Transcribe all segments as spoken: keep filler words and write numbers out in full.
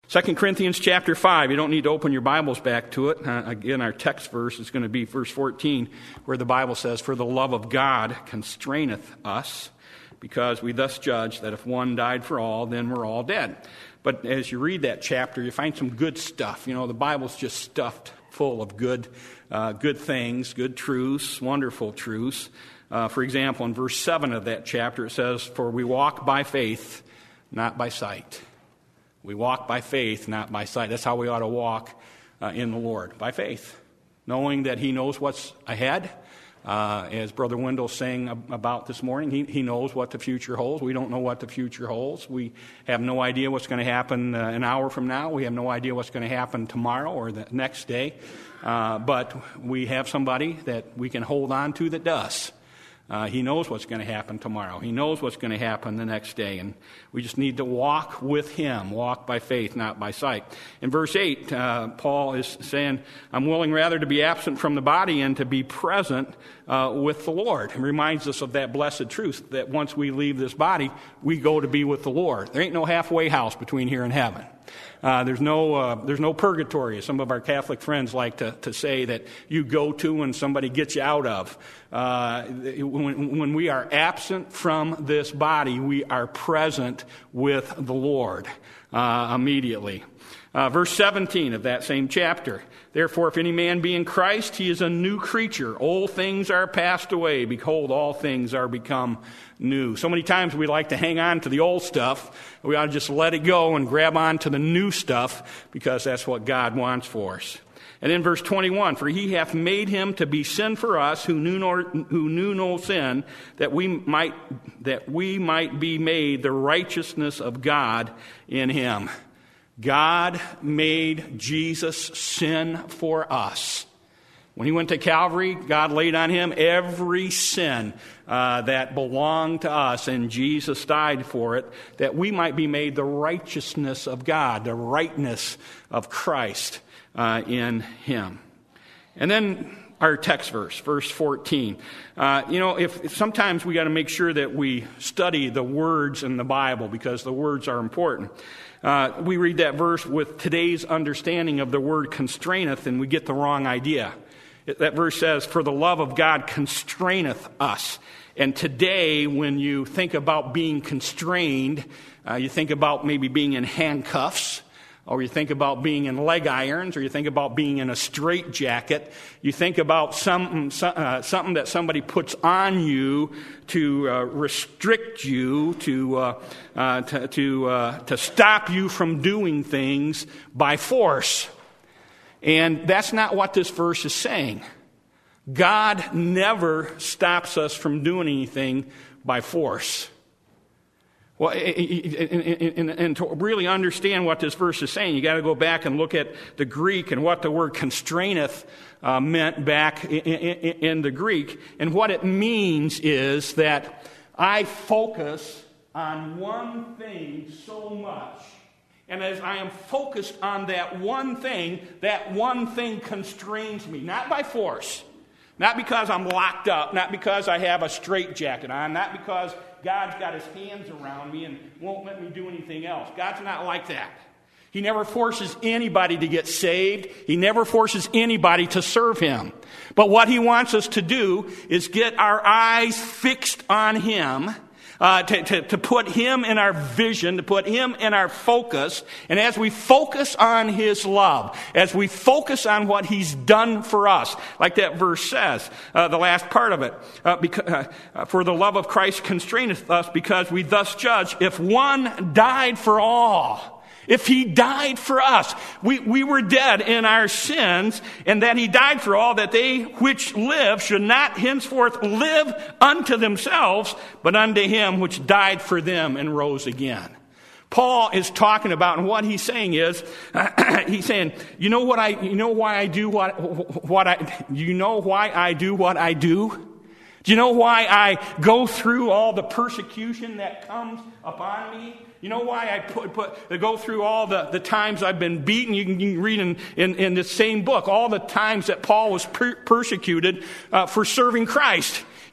Second Corinthians chapter five, you don't need to open your Bibles back to it. Uh, again, our text verse is going to be verse fourteen, where the Bible says, "For the love of God constraineth us, because we thus judge that if one died for all, then we're all dead." But as you read that chapter, you find some good stuff. You know, the Bible's just stuffed full of good, uh, good things, good truths, wonderful truths. Uh, for example, in verse seven of that chapter, it says, "For we walk by faith, not by sight." We walk by faith, not by sight. That's how we ought to walk uh, in the Lord, by faith, knowing that He knows what's ahead. Uh, as Brother Wendell sang about this morning, he, he knows what the future holds. We don't know what the future holds. We have no idea what's going to happen uh, an hour from now. We have no idea what's going to happen tomorrow or the next day. Uh, but we have somebody that we can hold on to that does. Uh, he knows what's going to happen tomorrow. He knows what's going to happen the next day. And we just need to walk with Him, walk by faith, not by sight. In verse eight, uh, Paul is saying, "I'm willing rather to be absent from the body and to be present uh, with the Lord." It reminds us of that blessed truth that once we leave this body, we go to be with the Lord. There ain't no halfway house between here and heaven. Uh, there's no uh, there's no purgatory, as some of our Catholic friends like to, to say that you go to when somebody gets you out of. Uh, when, when we are absent from this body, we are present with the Lord uh, immediately. Uh, verse seventeen of that same chapter. "Therefore, if any man be in Christ, he is a new creature. Old things are passed away. Behold, all things are become new." So many times we like to hang on to the old stuff. We ought to just let it go and grab on to the new stuff, because that's what God wants for us. And in verse twenty-one, "For He hath made Him to be sin for us, who knew no, who knew no sin, that we might that we might be made the righteousness of God in Him." God made Jesus sin for us. When He went to Calvary, God laid on Him every sin uh, that belonged to us, and Jesus died for it, that we might be made the righteousness of God, the rightness of Christ uh, in Him. And then our text verse, verse fourteen. Uh, you know, if, if sometimes we got to make sure that we study the words in the Bible, because the words are important. Uh, we read that verse with today's understanding of the word constraineth, and we get the wrong idea. It, that verse says, "For the love of God constraineth us." And today, when you think about being constrained, uh, you think about maybe being in handcuffs, or you think about being in leg irons, or you think about being in a straitjacket. You think about some, uh, something that somebody puts on you to uh, restrict you, to uh, uh, to to, uh, to stop you from doing things by force. And that's not what this verse is saying. God never stops us from doing anything by force. Well, and to really understand what this verse is saying, you got to go back and look at the Greek and what the word constraineth uh, meant back in the Greek. And what it means is that I focus on one thing so much, and as I am focused on that one thing, that one thing constrains me, not by force, not because I'm locked up, not because I have a straitjacket on, not because God's got His hands around me and won't let me do anything else. God's not like that. He never forces anybody to get saved. He never forces anybody to serve Him. But what He wants us to do is get our eyes fixed on Him, uh, to, to, to put Him in our vision, to put Him in our focus. And as we focus on His love, as we focus on what He's done for us, like that verse says, uh, the last part of it, uh, because, uh, "For the love of Christ constraineth us, because we thus judge, if one died for all." If He died for us, we, we were dead in our sins, and that He died for all, that they which live should not henceforth live unto themselves, but unto Him which died for them and rose again. Paul is talking about, and what he's saying is, uh, he's saying, you know what I, you know why I do what, what I, you know why I do what I do? Do you know why I go through all the persecution that comes upon me? You know why I put, put go through all the, the times I've been beaten? You can, you can read in, in, in this same book all the times that Paul was per- persecuted uh, for serving Christ. He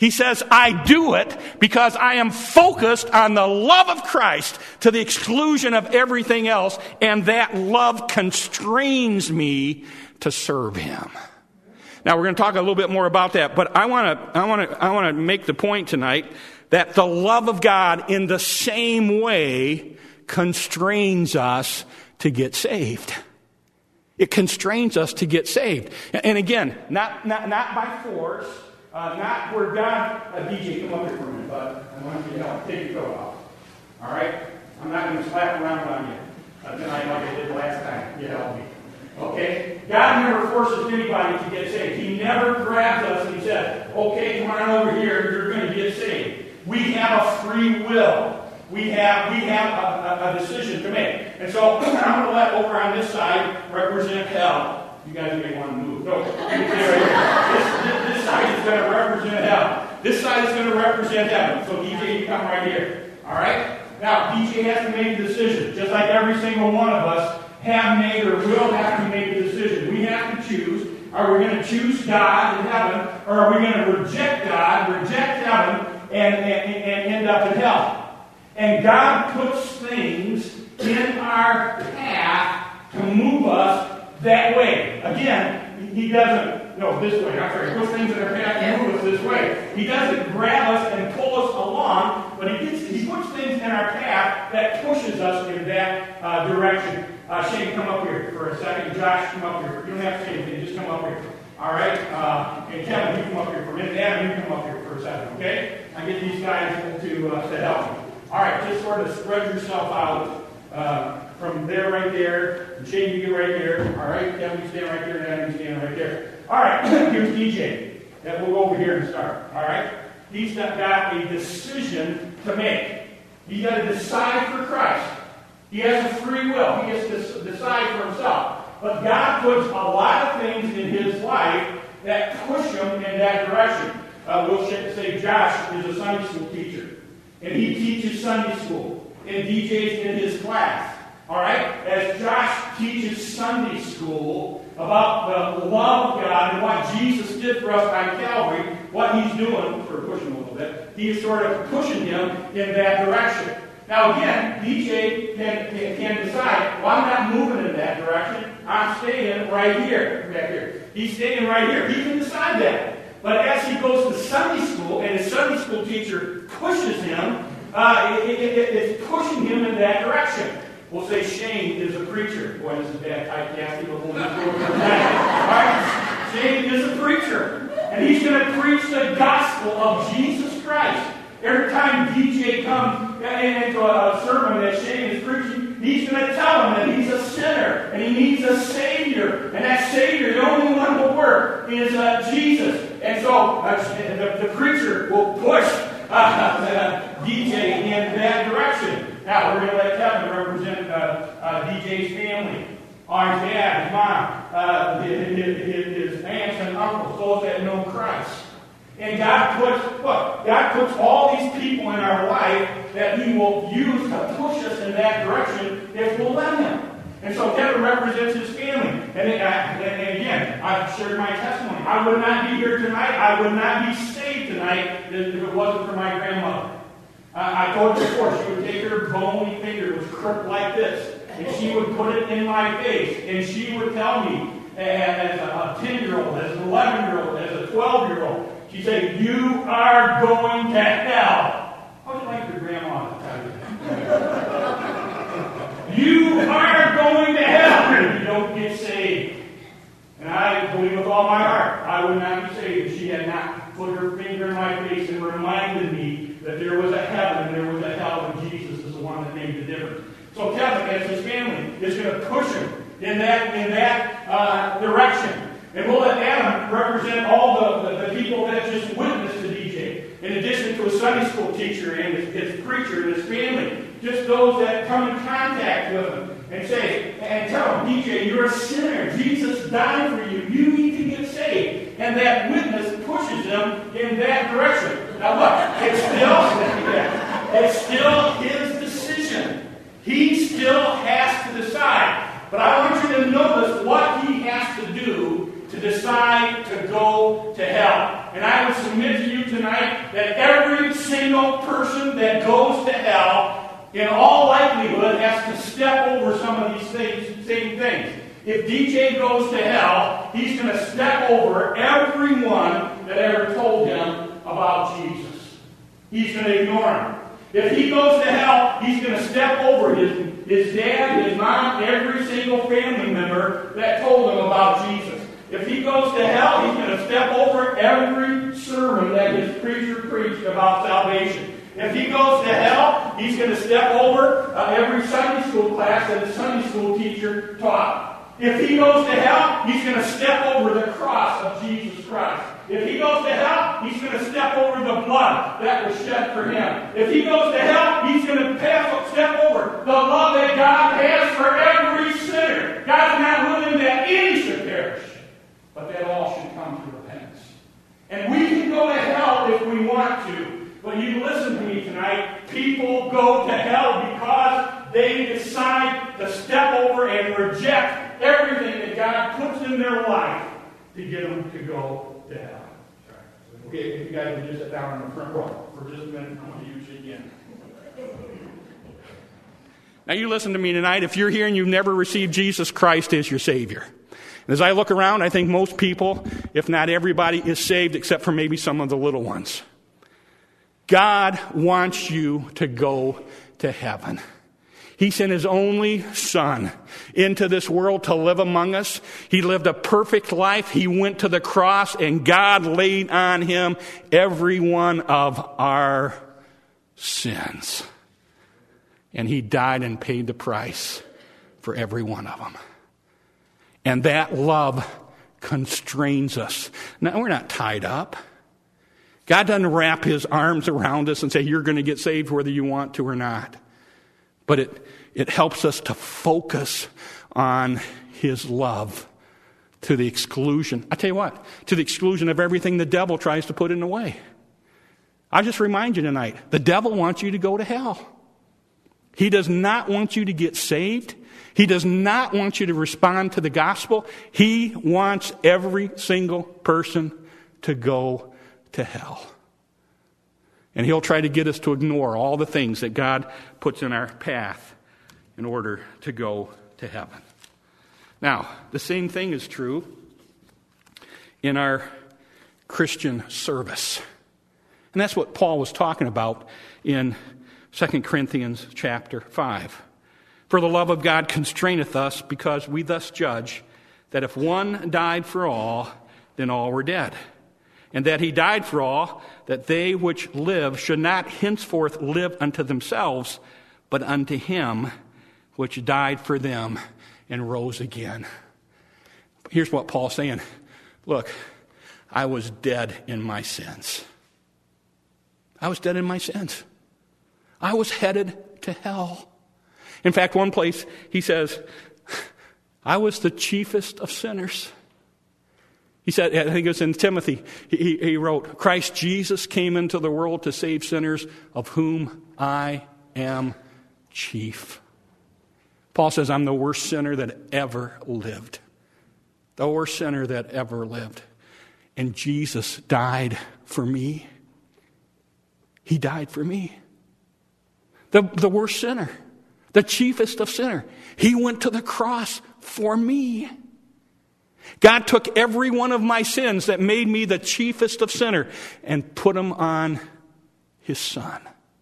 He says, I do it because I am focused on the love of Christ to the exclusion of everything else, and that love constrains me to serve him. Now, we're going to talk a little bit more about that, but I want to I want to I want to make the point tonight that the love of God in the same way constrains us to get saved. It constrains us to get saved. And again, not not not by force, uh, not where God... Uh, D J, come up here for a minute, bud. I want you to help take your coat off. All right? I'm not going to slap around on you uh, tonight like I did last time. You help me. Okay? God never forces anybody to get saved. He never grabs us and he says, okay, come on over here, you're going to get saved. We have a free will. We have we have a, a, a decision to make. And so I'm going to let over on this side represent hell. You guys may want to move. No, this, this, this side is going to represent hell. This side is going to represent heaven. So D J, you come right here. All right? Now, D J has to make a decision, just like every single one of us have made or will have to make a decision. We have to choose. Are we going to choose God in heaven, or are we going to reject God, reject heaven, and, and, and end up in hell? And God puts things in our path to move us that way. Again, he doesn't, no, this way, I'm sorry, he puts things in our path to move us this way. He doesn't grab us and pull us along, but he, gets, he puts things in our path that pushes us in that uh, direction. Uh, Shane, come up here for a second. Josh, come up here. You don't have to say anything, just come up here. All right? Uh, and Kevin, you come up here for a minute. Adam, you come up here for a second, okay? I get these guys to, uh, to help me. All right, just sort of spread yourself out uh, from there right there. And Shane, you get right here. All right, Kevin, you stand right there, and Adam, you stand right there. All right, here's D J. And we'll go over here and start. All right? He's got a decision to make. He's got to decide for Christ. He has a free will. He gets to decide for himself. But God puts a lot of things in his life that push him in that direction. Uh, we'll say Josh is a Sunday school teacher. And he teaches Sunday school. And D J's in his class. All right? As Josh teaches Sunday school about the love of God and what Jesus did for us on Calvary, what he's doing, for pushing him a little bit, he's sort of pushing him in that direction. Now again, D J can, can, can decide, well, I'm not moving in that direction. I'm staying right here. Back here. He's staying right here. He can decide that. But as he goes to Sunday school, and his Sunday school teacher pushes him, uh, it, it, it, it's pushing him in that direction. We'll say Shane is a preacher. Boy, this is bad typecasting, but we'll just go with that. All right? Shane is a preacher. And he's going to preach the gospel of Jesus Christ. Every time D J comes into a sermon that Shane is preaching, he's going to tell him that he's a sinner and he needs a Savior. And that Savior, the only one who will work, is uh, Jesus. And so uh, the, the preacher will push uh, uh, D J in that direction. Now, we're going to let Kevin represent uh, uh, D J's family. Our dad, his mom, uh, his, his, his aunts and uncles, those that know Christ. And God puts, look, God puts all these people in our life that he will use to push us in that direction if we'll let him. And so Kevin represents his family. And, and, and again, I've shared my testimony. I would not be here tonight. I would not be saved tonight if it wasn't for my grandmother. Uh, I told you before, she would take her bony finger, which crooked like this, and she would put it in my face, and she would tell me, as a ten-year-old, as an eleven-year-old, as a twelve-year-old, she said, "You are going to hell." How would you like your grandma to tell you that? You are going to hell if you don't get saved. And I believe with all my heart, I would not be saved if she had not put her finger in my face and reminded me that there was a heaven and there was a hell, and Jesus is the one that made the difference. So Kevin, as his family, is going to push him in that in that uh, direction. And we'll let Adam represent all the, the, the people that just witnessed to D J. In addition to a Sunday school teacher and his, his preacher and his family. Just those that come in contact with him and say, and tell him, D J, you're a sinner. Jesus died for you. You need to get saved. And that witness pushes him in that direction. Now look, it's still, it's still his decision. He still has to decide. But I want you to notice what he has to do to decide to go to hell. And I would submit to you you tonight that every single person that goes to hell, in all likelihood, has to step over some of these things, same things. If D J goes to hell, he's going to step over everyone that ever told him about Jesus. He's going to ignore him. If he goes to hell, he's going to step over his, his dad, his mom, every single family member that told him about Jesus. If he goes to hell, he's going to step over every sermon that his preacher preached about salvation. If he goes to hell, he's going to step over uh, every Sunday school class that his Sunday school teacher taught. If he goes to hell, he's going to step over the cross of Jesus Christ. If he goes to hell, he's going to step over the blood that was shed for him. If he goes to hell, he's going to pass, step over the love that God has for every sinner. God's not willing that any should perish, but that all should come to repentance. And we can go to hell if we want to. But you listen to me tonight. People go to hell because they decide to step over and reject everything that God puts in their life to get them to go to hell. Okay, if you guys would just sit down in the front row for just a minute, I'm going to use it again. Now you listen to me tonight. If you're here and you've never received Jesus Christ as your Savior, and as I look around, I think most people, if not everybody, is saved except for maybe some of the little ones. God wants you to go to heaven. He sent His only Son into this world to live among us. He lived a perfect life. He went to the cross, and God laid on Him every one of our sins. And He died and paid the price for every one of them. And that love constrains us. Now, we're not tied up. God doesn't wrap His arms around us and say, you're going to get saved whether you want to or not. But it, it helps us to focus on His love to the exclusion. I tell you what, to the exclusion of everything the devil tries to put in the way. I just remind you tonight, the devil wants you to go to hell. He does not want you to get saved. He does not want you to respond to the gospel. He wants every single person to go to hell. And he'll try to get us to ignore all the things that God puts in our path in order to go to heaven. Now, the same thing is true in our Christian service. And that's what Paul was talking about in Second Corinthians chapter five. For the love of God constraineth us, because we thus judge that if one died for all, then all were dead. And that He died for all, that they which live should not henceforth live unto themselves, but unto Him which died for them and rose again. Here's what Paul's saying. Look, I was dead in my sins. I was dead in my sins. I was headed to hell. In fact, one place he says, I was the chiefest of sinners. He said, I think it was in Timothy, he, he wrote, Christ Jesus came into the world to save sinners, of whom I am chief. Paul says, I'm the worst sinner that ever lived. The worst sinner that ever lived. And Jesus died for me. He died for me. The, the worst sinner. The chiefest of sinners. He went to the cross for me. God took every one of my sins that made me the chiefest of sinners and put them on His Son.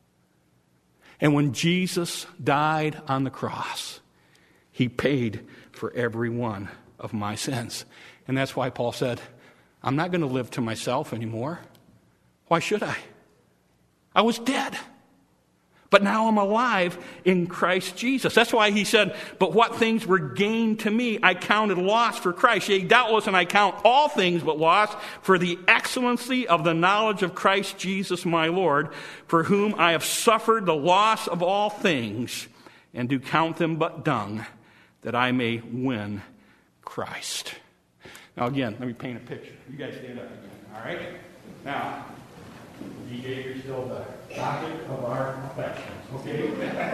And when Jesus died on the cross, He paid for every one of my sins. And that's why Paul said, I'm not going to live to myself anymore. Why should I? I was dead. But now I'm alive in Christ Jesus. That's why he said, but what things were gained to me, I counted loss for Christ. Yea, doubtless, and I count all things but loss for the excellency of the knowledge of Christ Jesus my Lord, for whom I have suffered the loss of all things, and do count them but dung, that I may win Christ. Now again, let me paint a picture. You guys stand up again, all right? Now, D J, you're still the topic of our affections, okay?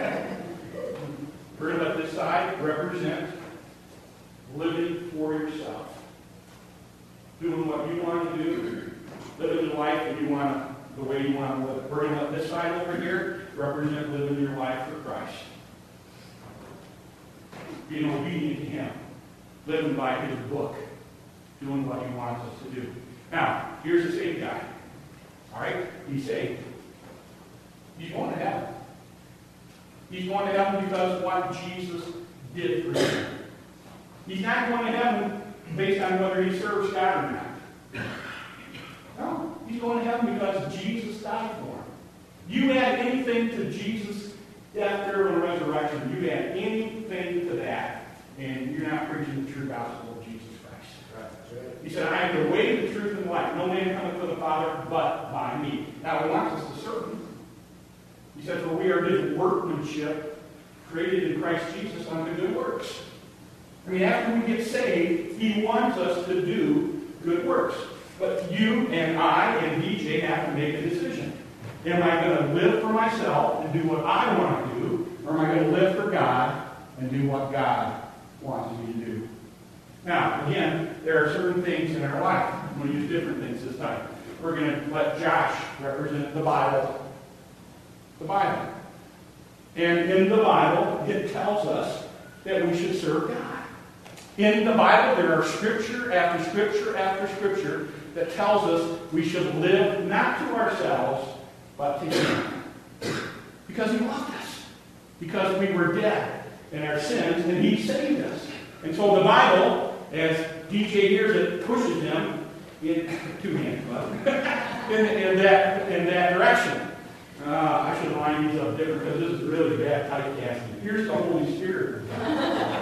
We're going to let this side represent living for yourself. Doing what you want to do, living the life that you want to, the way you want to live. We're going to let this side over here represent living your life for Christ. Being obedient to Him. Living by His book. Doing what He wants us to do. Now, here's the saved guy. All right? He's saved. He's going to heaven. He's going to heaven because of what Jesus did for him. He's not going to heaven based on whether he serves God or not. No, he's going to heaven because Jesus died for him. You add anything to Jesus' death, burial, and resurrection, you add anything to that, and you're not preaching the true gospel of Jesus Christ. Right. He said, I am the way, the truth, and the life. No man cometh to the Father but by me. Now, he wants us to serve him. He says, for we are his workmanship, created in Christ Jesus unto good works. I mean, after we get saved, he wants us to do good works. But you and I and D J have to make a decision. Am I going to live for myself and do what I want to do, or am I going to live for God and do what God wants me to do? Now, again, there are certain things in our life. I'm going to use different things this time. We're going to let Josh represent the Bible. The Bible. And in the Bible, it tells us that we should serve God. In the Bible, there are scripture after scripture after scripture that tells us we should live not to ourselves, but to Him. Because He loved us. Because we were dead in our sins, and He saved us. And so the Bible, as D J hears it, pushes them in two hands, in, in that in that direction. Uh, I should line these up different because this is really bad typecasting. Here's the Holy Spirit of God.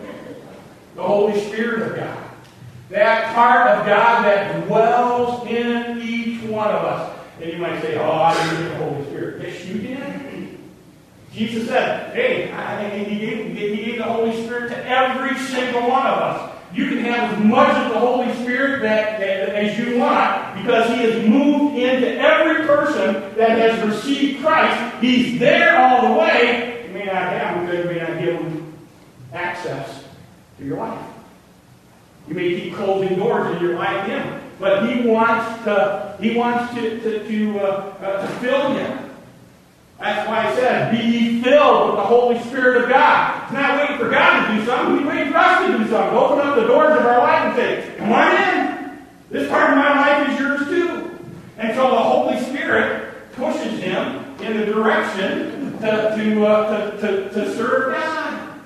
The Holy Spirit of God. That part of God that dwells in each one of us. And you might say, oh, I didn't get the Holy Spirit. Yes, you did. Jesus said, hey, I, he, gave, he gave the Holy Spirit to every single one of us. You can have as much of the Holy Spirit that, that, as you want because He has moved into every person that has received Christ. He's there all the way. You may not have Him because you may not give Him access to your life. You may keep closing doors in your life in Him. But He wants to, he wants to, to, to, uh, uh, to fill you. That's why I said, be ye filled with the Holy Spirit of God. He's not waiting for God to do something. He's waiting for us to do something. Open up the doors of our life and say, come on in. This part of my life is yours too. And so the Holy Spirit pushes him in the direction to, to, uh, to, to, to serve God.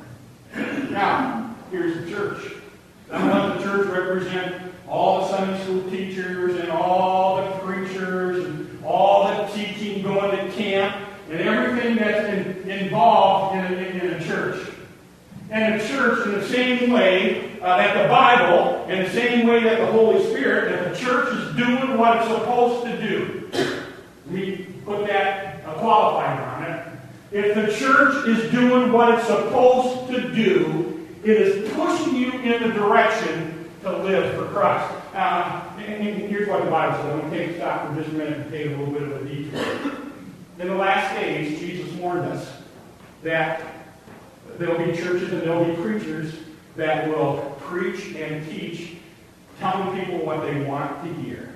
Now, here's the church. I want the church to represent all the Sunday school teachers and all the preachers and all the teaching going to camp and everything that's in, involved in a, in a church. And a church in the same way uh, that the Bible, in the same way that the Holy Spirit, that the church is doing what it's supposed to do. Let me put that a qualifier on it. If the church is doing what it's supposed to do, it is pushing you in the direction to live for Christ. Uh, and here's what the Bible says. I'm going to take a stop for just a minute and take a little bit of a detour. In the last days, Jesus warned us that there will be churches and there will be preachers that will preach and teach, telling people what they want to hear.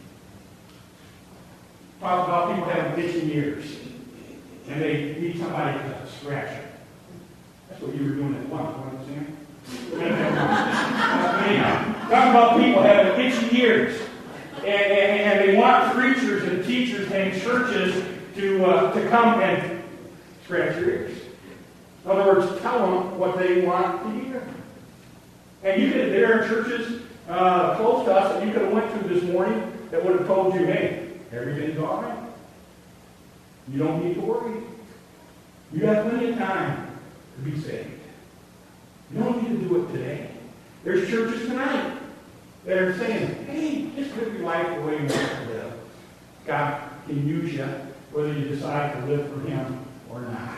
Talk about people having itching ears, and they need somebody to scratch it. That's what you were doing at lunch, you understand? Anyhow, talk about people having itchy ears, and, and, and they want preachers and teachers and churches to uh, to come and scratch your ears. In other words, tell them what they want to hear. And you could, there are churches uh, close to us that you could have went to this morning that would have told you, hey, everything's all right. You don't need to worry. You have plenty of time to be saved. You don't need to do it today. There's churches tonight that are saying, hey, just live your life the way you want to live. God can use you whether you decide to live for Him or not.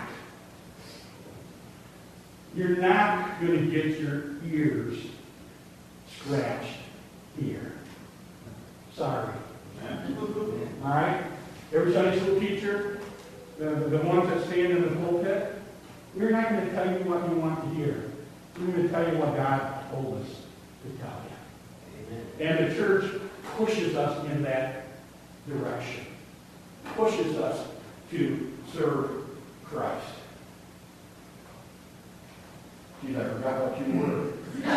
You're not going to get your ears scratched here. Sorry. All right? Every Sunday school teacher, the, the ones that stand in the pulpit, we're not going to tell you what you want to hear. We're going to tell you what God told us to tell you. Amen. And the church pushes us in that direction. Pushes us to serve Christ. Geez, I forgot what you were.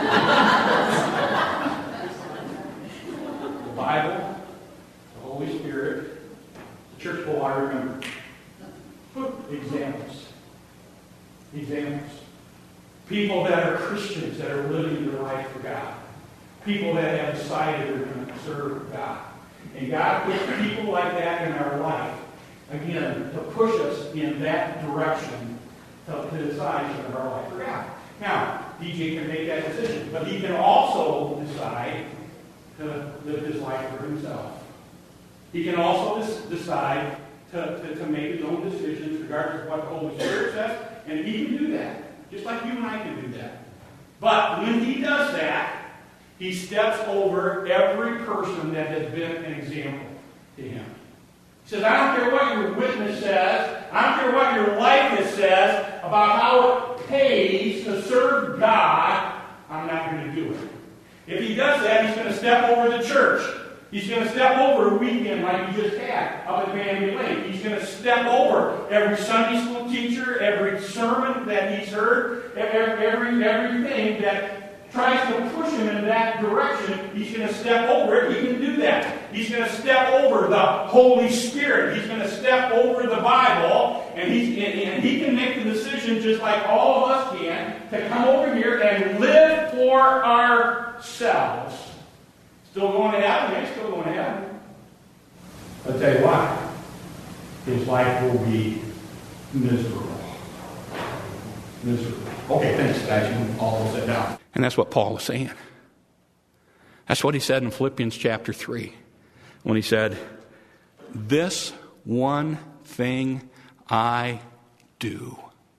The Bible, the Holy Spirit, the church will I remember. Put examples. Examples. People that are Christians, that are living their life for God. People that have decided they're going to serve God. And God puts people like that in our life, again, to push us in that direction, to, to decide to live our life for God. Now, D J can make that decision, but he can also decide to live his life for himself. He can also des- decide to, to, to make his own decisions regardless of what the Holy Spirit says, and he can do that, just like you and I can do that. But when he does that, he steps over every person that has been an example to him. He says, I don't care what your witness says, I don't care what your likeness says about how it pays to serve God, I'm not going to do it. If he does that, he's going to step over the church. He's going to step over a weekend like you just had up at Bandy Lake. He's going to step over every Sunday school teacher, every sermon that he's heard, every, every everything that tries to push him in that direction. He's going to step over it. He can do that. He's going to step over the Holy Spirit. He's going to step over the Bible, and, he's, and, and he can make the decision just like all of us can to come over here and live for ourselves. Still going to heaven? Yeah, still going to heaven. I'll tell you what, his life will be miserable. Miserable. Okay, thanks, guys. You can all sit down. And that's what Paul was saying. That's what he said in Philippians chapter three. When he said, this one thing I do,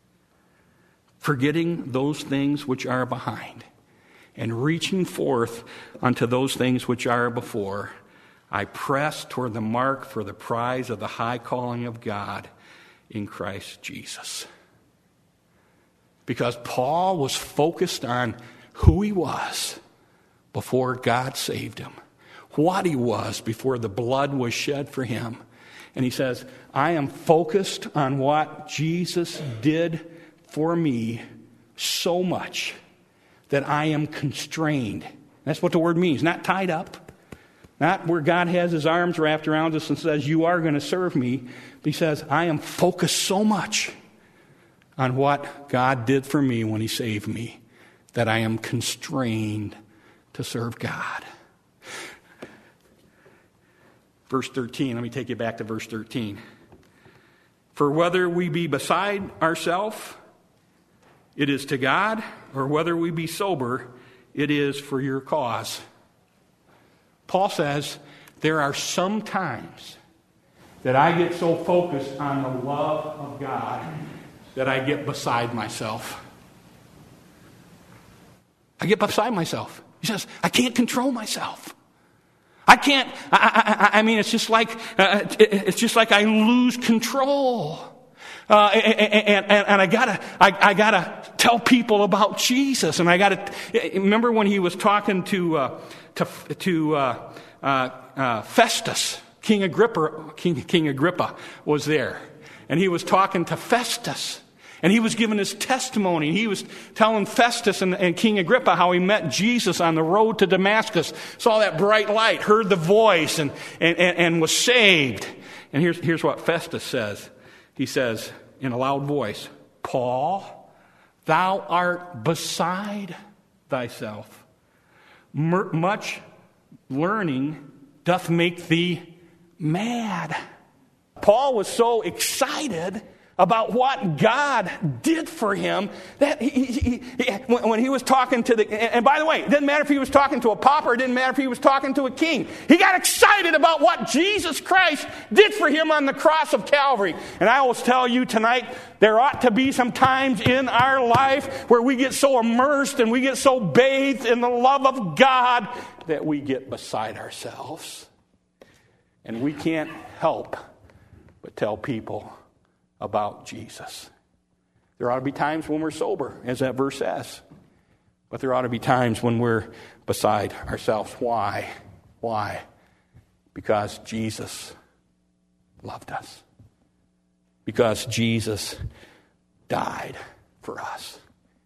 forgetting those things which are behind, and reaching forth unto those things which are before, I press toward the mark for the prize of the high calling of God in Christ Jesus. Because Paul was focused on who he was before God saved him, what he was before the blood was shed for him. And he says, I am focused on what Jesus did for me so much that I am constrained. That's what the word means. Not tied up. Not where God has his arms wrapped around us and says, you are going to serve me. But he says, I am focused so much on what God did for me when he saved me that I am constrained to serve God. Verse thirteen, let me take you back to verse thirteen. For whether we be beside ourselves, it is to God, or whether we be sober, it is for your cause. Paul says, there are some times that I get so focused on the love of God that I get beside myself. I get beside myself. He says, I can't control myself. I can't, I, I, I mean, it's just like, uh, it's just like I lose control. Uh, and, and, and I gotta, I, I gotta tell people about Jesus. And I gotta, remember when he was talking to, uh, to, to, uh, uh, uh, Festus, King Agrippa, King, King Agrippa was there. And he was talking to Festus. And he was giving his testimony. He was telling Festus and, and King Agrippa how he met Jesus on the road to Damascus, saw that bright light, heard the voice, and, and, and, and was saved. And here's, here's what Festus says. He says in a loud voice, Paul, thou art beside thyself. Mer- much learning doth make thee mad. Paul was so excited about what God did for him that he, he, he, when he was talking to the, and by the way, it didn't matter if he was talking to a pauper, it didn't matter if he was talking to a king. He got excited about what Jesus Christ did for him on the cross of Calvary. And I always tell you tonight, there ought to be some times in our life where we get so immersed and we get so bathed in the love of God that we get beside ourselves. And we can't help but tell people about Jesus. There ought to be times when we're sober, as that verse says. But there ought to be times when we're beside ourselves. Why? Why? Because Jesus loved us. Because Jesus died for us.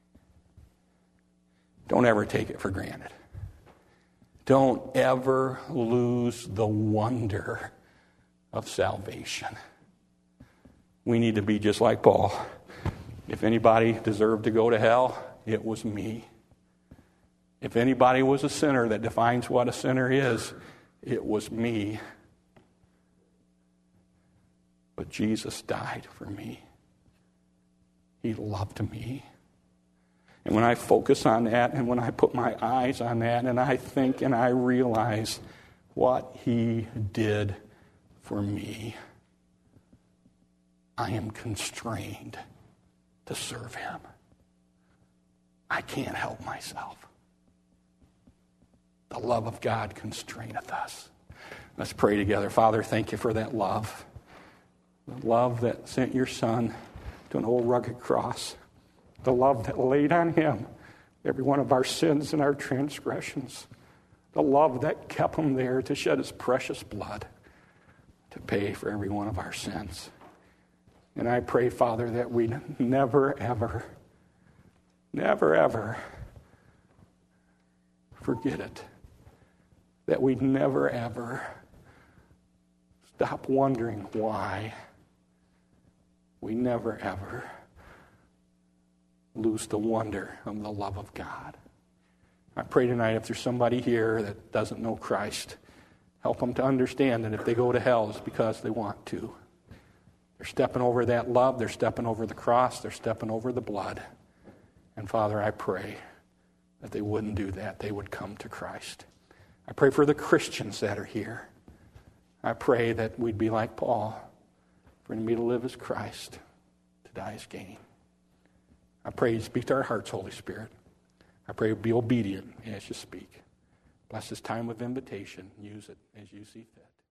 Don't ever take it for granted. Don't ever lose the wonder of salvation. We need to be just like Paul. If anybody deserved to go to hell, it was me. If anybody was a sinner that defines what a sinner is, it was me. But Jesus died for me. He loved me. And when I focus on that, and when I put my eyes on that, and I think and I realize what he did for me, I am constrained to serve him. I can't help myself. The love of God constraineth us. Let's pray together. Father, thank you for that love. The love that sent your Son to an old rugged cross. The love that laid on him every one of our sins and our transgressions. The love that kept him there to shed his precious blood to pay for every one of our sins. And I pray, Father, that we never, ever, never, ever forget it. That we never, ever stop wondering why. We never, ever lose the wonder of the love of God. I pray tonight if there's somebody here that doesn't know Christ, help them to understand that if they go to hell, it's because they want to. They're stepping over that love. They're stepping over the cross. They're stepping over the blood. And Father, I pray that they wouldn't do that. They would come to Christ. I pray for the Christians that are here. I pray that we'd be like Paul. For me to live as Christ, to die as gain. I pray you speak to our hearts, Holy Spirit. I pray you be obedient as you speak. Bless this time of invitation. Use it as you see fit.